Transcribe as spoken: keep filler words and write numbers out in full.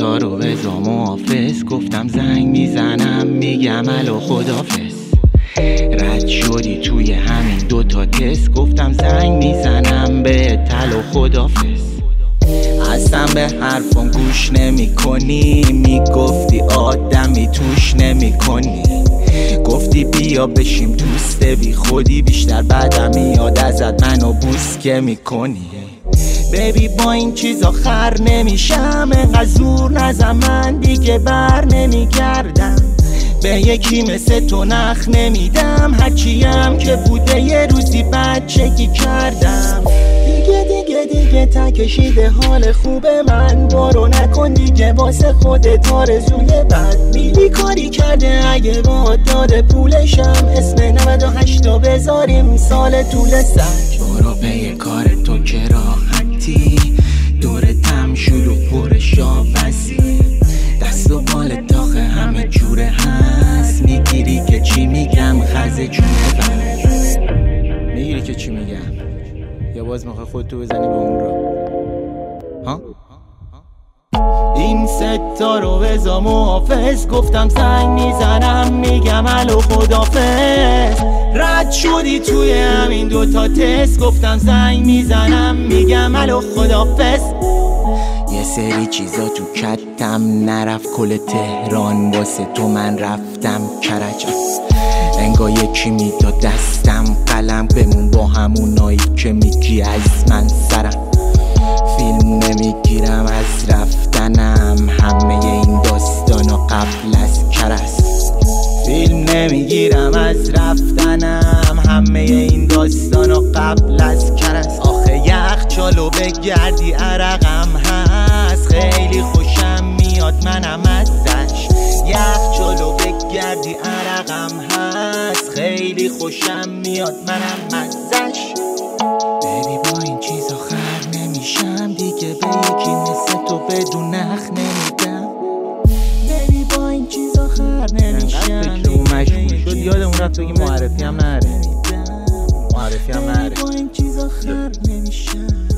تا رو بزام و حافظ گفتم زنگ میزنم میگم الو خدافظ. رد شدی توی همین دوتا تست گفتم زنگ میزنم به تل و خدافظ. اصلا به حرفم گوش نمی کنی، میگفتی آدمی توش نمی کنی، گفتی بیا بشیم دوست بی خودی، بیشتر بعدم میاد ازت منو بوس که میکنی. بیبی با این چیزا خر نمیشم، انقدر زور نزن من دیگه بر نمیگردم، به یکی مثل تو نخ نمیدم، هرچیم که بوده یه روزی بچگی کردم. دیگه دیگه دیگه تا کشیده حال خوب من، برو نکن دیگه واسه خودت آرزوی بد. میلی کاری کرده اگه با داده پولشم، اسم نود و هشتا بذاریم سال طول سگ. برو پی کار تو که راحتی، دورتم شد و پر شاوزی، دست و بال تاخه همه جوره هست، میگیری که چی میگم خزه جونه بست. میگیری که چی میگم یا باز میخوای خودتو بزنی به اون را ها؟ این ستا رو بزام و حافظ گفتم زنگ میزنم میگم الو خدافظ. رد شدی توی همین دوتا تست گفتم زنگ میزنم میگم الو خدافظ. یه سری چیزا تو کتم نرفت کل تهران، واسه تو من رفتم کرج، انگار یکی میداد دستم قلم، بمون با همونایی که میگی از من سرم. فیلم نمیگیرم از رفتنم، همه این داستانا قبل از کرس. فیلم نمیگیرم از رفتنم، همه این داستانا قبل از کرس. آخه یخچالو بگردی عرقم هست، خیلی خوشم میاد منم ازش. یخچالو بگردی عرقم هست، خیلی خوشم میاد منم ازش. بیبی با این چیزا خر نمیشم، دیگه به یکی مثل تو بدون نخ نمیدم. بیبی با این چیزا خر نمیشم، دیگه مشغول شد یادمون رفت بگی معرفی هم نره، معرفی هم نره. با این چیزا خر نمیشم.